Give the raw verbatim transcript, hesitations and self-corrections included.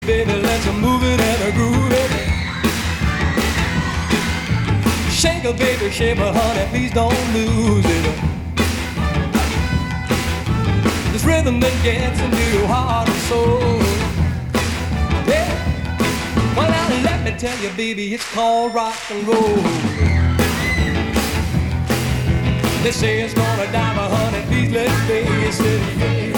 Baby, let's move it and groove it. Shake it, baby, shake it, honey, please don't lose it. This rhythm that gets into your heart and soul. Yeah. Well, now let me tell you, baby, it's called rock and roll. They say it's gonna die, but honey, please let's face it. Yeah.